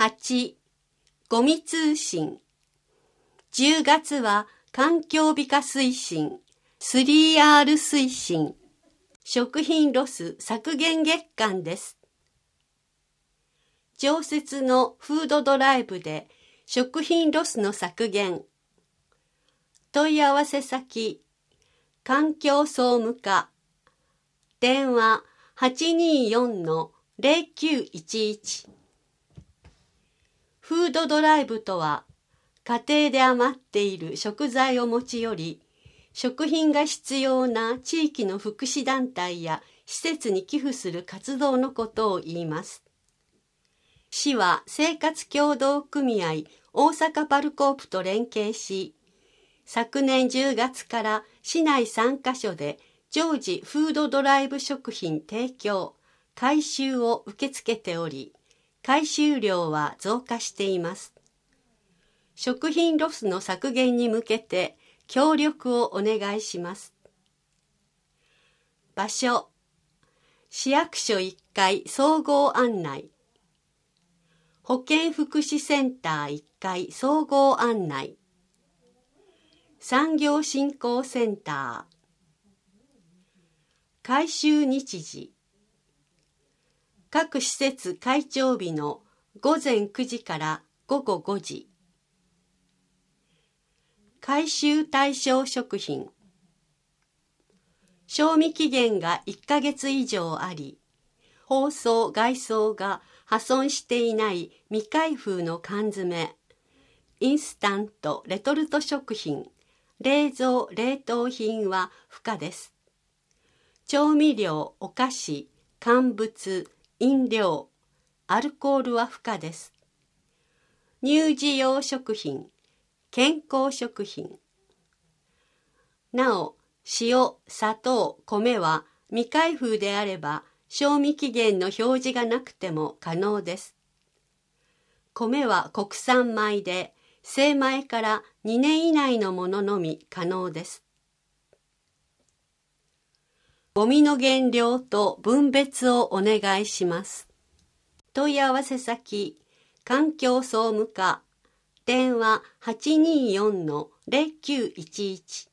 8、ゴミ通信。10月は環境美化推進、3R 推進、食品ロス削減月間です。常設のフードドライブで食品ロスの削減。問い合わせ先、環境総務課、電話824-0911。フードドライブとは、家庭で余っている食材を持ち寄り、食品が必要な地域の福祉団体や施設に寄付する活動のことを言います。市は生活協同組合大阪パルコープと連携し、昨年10月から市内3カ所で常時フードドライブ食品提供、回収を受け付けており、回収量は増加しています。食品ロスの削減に向けて協力をお願いします。場所、市役所1階総合案内。保健福祉センター1階総合案内。産業振興センター。回収日時。各施設開庁日の午前9時から午後5時。回収対象食品。賞味期限が1ヶ月以上あり、包装・外装が破損していない未開封の缶詰、インスタント・レトルト食品、冷蔵・冷凍品は不可です。調味料・お菓子、乾物、飲料、アルコールは不可です。乳児用食品、健康食品。なお、塩、砂糖、米は未開封であれば、賞味期限の表示がなくても可能です。米は国産米で、精米から2年以内のもののみ可能です。ゴミの減量と分別をお願いします。問い合わせ先、環境総務課、電話824-0911。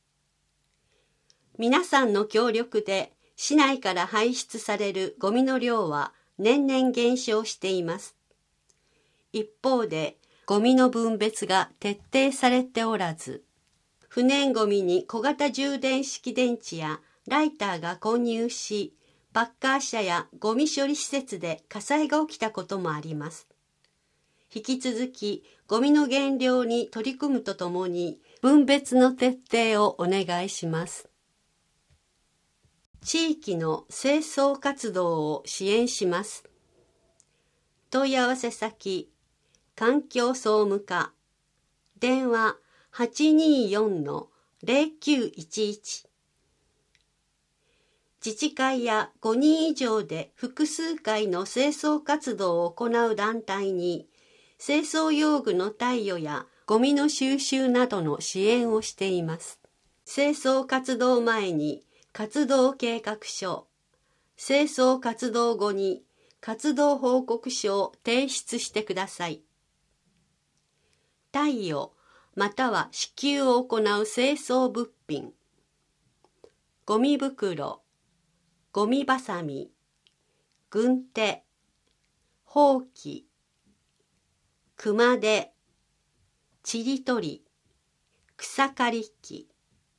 皆さんの協力で市内から排出されるゴミの量は年々減少しています。一方で、ゴミの分別が徹底されておらず、不燃ゴミに小型充電式電池やライターが混入し、パッカー車やゴミ処理施設で火災が起きたこともあります。引き続き、ゴミの減量に取り組むとともに、分別の徹底をお願いします。地域の清掃活動を支援します。問い合わせ先、環境総務課、電話824-0911。自治会や5人以上で複数回の清掃活動を行う団体に、清掃用具の貸与やゴミの収集などの支援をしています。清掃活動前に活動計画書、清掃活動後に活動報告書を提出してください。貸与または支給を行う清掃物品、ゴミ袋、ゴミばさみ、軍手、ほうき、熊手、ちりとり、草刈り機。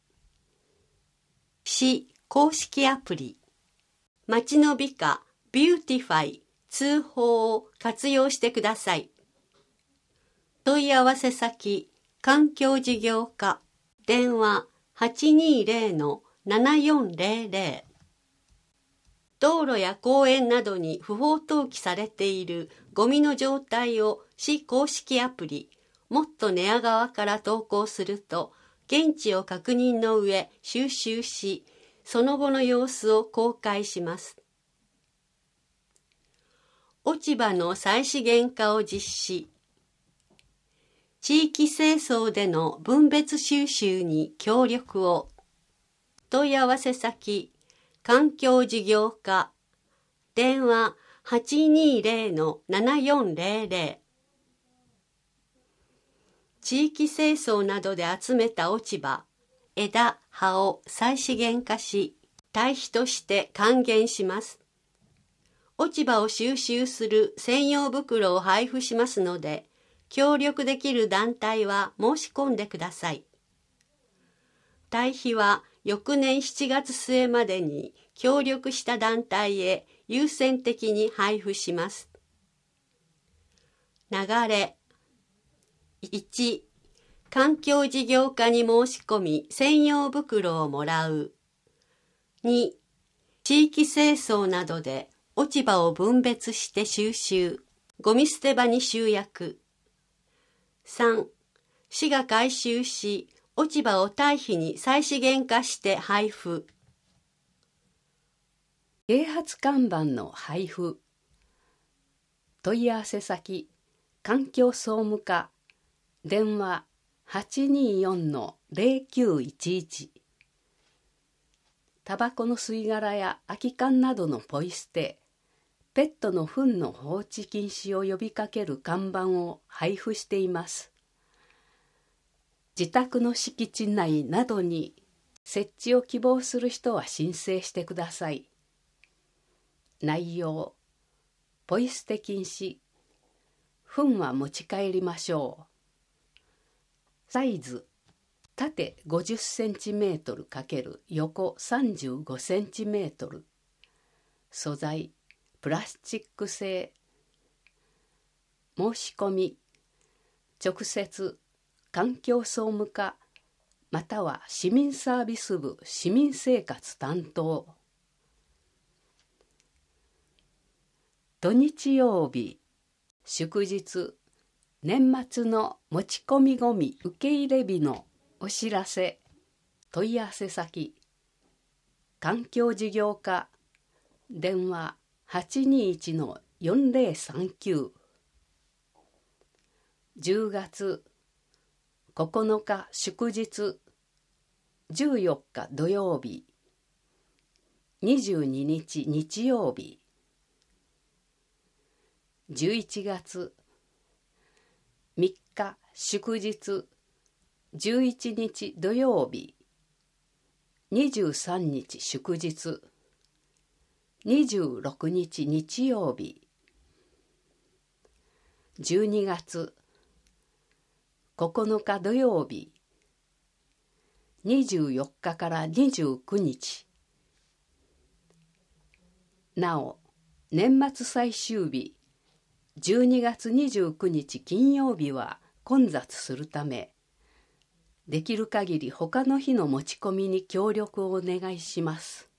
市公式アプリ、街の美化ビューティファイ通報を活用してください。問い合わせ先、環境事業課、電話820-7400。道路や公園などに不法投棄されているゴミの状態を市公式アプリ、もっと寝屋川から投稿すると、現地を確認の上収集し、その後の様子を公開します。落ち葉の再資源化を実施。地域清掃での分別収集に協力を。問い合わせ先、環境事業課、電話820-7400。 地域清掃などで集めた落ち葉、枝、葉を再資源化し、堆肥として還元します。落ち葉を収集する専用袋を配布しますので、協力できる団体は申し込んでください。堆肥は翌年7月末までに協力した団体へ優先的に配布します。流れ。1、環境事業家に申し込み専用袋をもらう。2、地域清掃などで落ち葉を分別して収集、ゴミ捨て場に集約。3、市が回収し、落ち葉を堆肥に再資源化して配布。 啓発看板の配布。問い合わせ先、環境総務課、電話 824-0911。タバコの吸い殻や空き缶などのポイ捨て、ペットの糞の放置禁止を呼びかける看板を配布しています。自宅の敷地内などに設置を希望する人は申請してください。内容、ポイ捨て禁止、糞は持ち帰りましょう。サイズ、縦50センチメートル×横35センチメートル。素材、プラスチック製。申し込み、直接、環境総務課、または市民サービス部市民生活担当。土日曜日、祝日、年末の持ち込みごみ受け入れ日のお知らせ。問い合わせ先、環境事業課、電話 821-4039。10月9日祝日、14日土曜日、22日日曜日。11月3日祝日、11日土曜日、23日祝日、26日日曜日。12月9日土曜日、24日から29日。なお、年末最終日、12月29日金曜日は混雑するため、できる限り他の日の持ち込みに協力をお願いします。